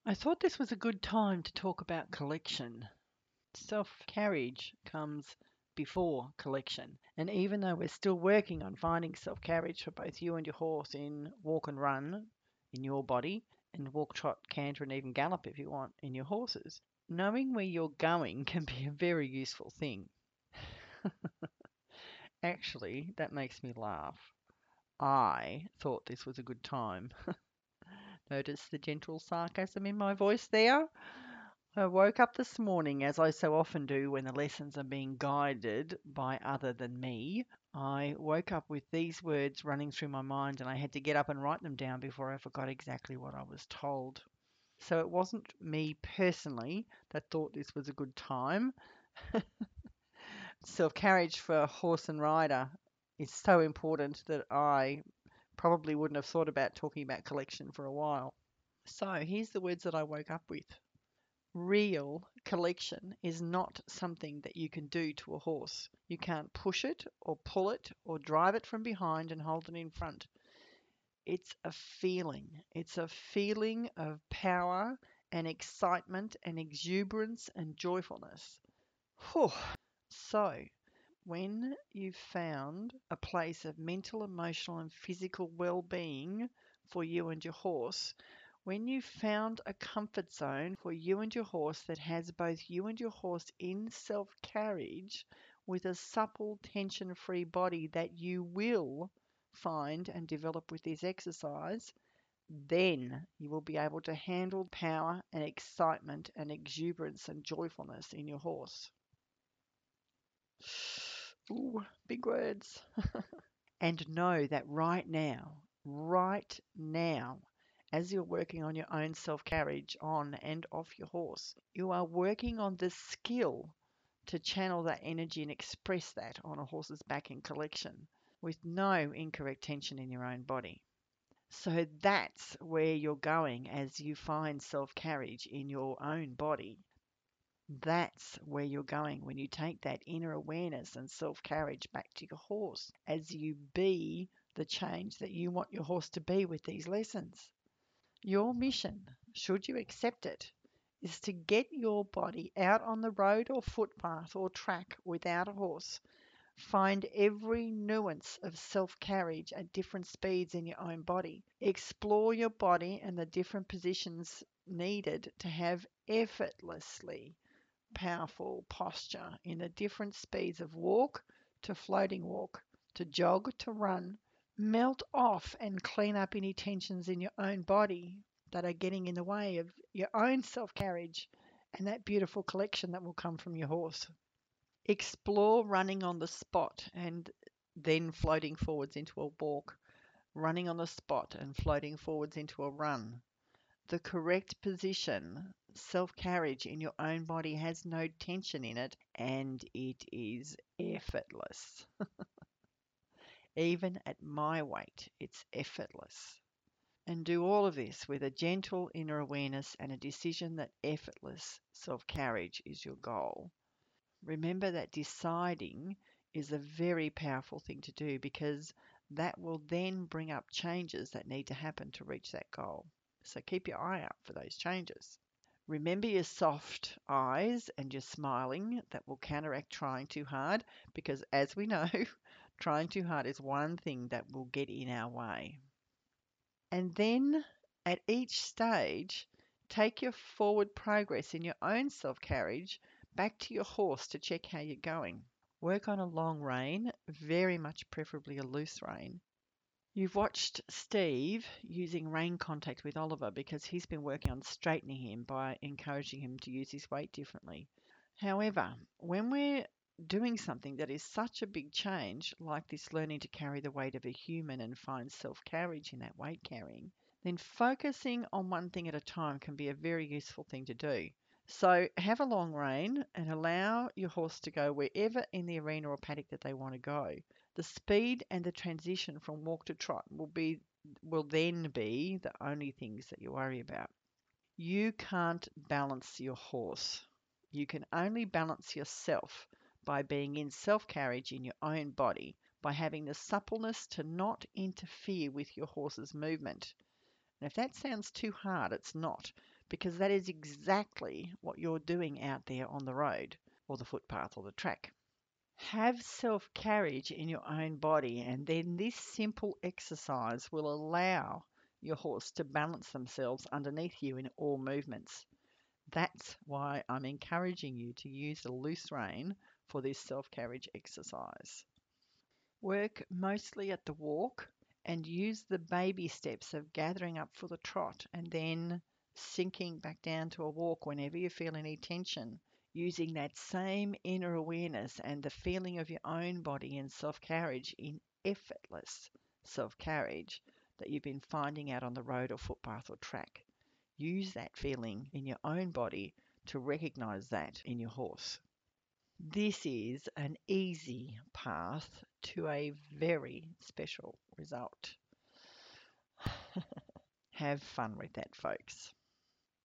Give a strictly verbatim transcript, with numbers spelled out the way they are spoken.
I thought this was a good time to talk about collection. Self carriage comes before collection. And even though we're still working on finding self carriage for both you and your horse in walk and run in your body, and walk, trot, canter, and even gallop if you want in your horses, knowing where you're going can be a very useful thing. Actually, that makes me laugh. I thought this was a good time. Notice the gentle sarcasm in my voice there? I woke up this morning, as I so often do when the lessons are being guided by other than me. I woke up with these words running through my mind, and I had to get up and write them down before I forgot exactly what I was told. So it wasn't me personally that thought this was a good time. Self carriage for horse and rider is so important that I probably wouldn't have thought about talking about collection for a while. So here's the words that I woke up with. Real collection is not something that you can do to a horse. You can't push it or pull it or drive it from behind and hold it in front. It's a feeling. It's a feeling of power and excitement and exuberance and joyfulness. Whew. So, when you've found a place of mental, emotional, and physical well being for you and your horse, when you've found a comfort zone for you and your horse that has both you and your horse in self carriage with a supple, tension free body that you will find and develop with this exercise, then you will be able to handle power and excitement and exuberance and joyfulness in your horse. Ooh, big words. And know that right now, right now, as you're working on your own self carriage on and off your horse, you are working on the skill to channel that energy and express that on a horse's back in collection with no incorrect tension in your own body. So that's where you're going as you find self carriage in your own body. That's where you're going when you take that inner awareness and self carriage back to your horse as you be the change that you want your horse to be with these lessons. Your mission, should you accept it, is to get your body out on the road or footpath or track without a horse. Find every nuance of self carriage at different speeds in your own body. Explore your body and the different positions needed to have effortlessly powerful posture in the different speeds of walk to floating walk, to jog to run. Melt off and clean up any tensions in your own body that are getting in the way of your own self carriage and that beautiful collection that will come from your horse. Explore running on the spot and then floating forwards into a walk, running on the spot and floating forwards into a run. The correct position, self carriage in your own body has no tension in it and it is effortless. Even at my weight, it's effortless. And do all of this with a gentle inner awareness and a decision that effortless self carriage is your goal. Remember that deciding is a very powerful thing to do because that will then bring up changes that need to happen to reach that goal. So keep your eye out for those changes. Remember your soft eyes and your smiling that will counteract trying too hard because, as we know, trying too hard is one thing that will get in our way. And then at each stage, take your forward progress in your own self carriage back to your horse to check how you're going. Work on a long rein, very much preferably a loose rein. You've watched Steve using rein contact with Oliver because he's been working on straightening him by encouraging him to use his weight differently. However, when we're doing something that is such a big change, like this learning to carry the weight of a human and find self carriage in that weight carrying, then focusing on one thing at a time can be a very useful thing to do. So have a long rein and allow your horse to go wherever in the arena or paddock that they want to go. The speed and the transition from walk to trot will be will then be the only things that you worry about. You can't balance your horse. You can only balance yourself by being in self carriage in your own body, by having the suppleness to not interfere with your horse's movement. And if that sounds too hard, it's not, because that is exactly what you're doing out there on the road or the footpath or the track. Have self carriage in your own body, and then this simple exercise will allow your horse to balance themselves underneath you in all movements. That's why I'm encouraging you to use a loose rein for this self carriage exercise. Work mostly at the walk and use the baby steps of gathering up for the trot and then sinking back down to a walk whenever you feel any tension, using that same inner awareness and the feeling of your own body in self carriage, in effortless self carriage that you've been finding out on the road or footpath or track. Use that feeling in your own body to recognize that in your horse. This is an easy path to a very special result. Have fun with that, folks.